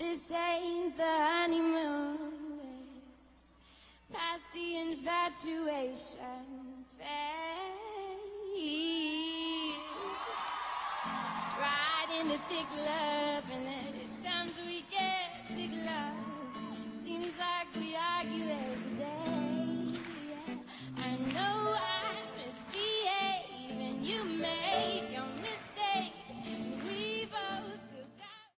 This ain't the honeymoon past the infatuation phase. Right in the thick love, and at times we get sick love. Seems like we argue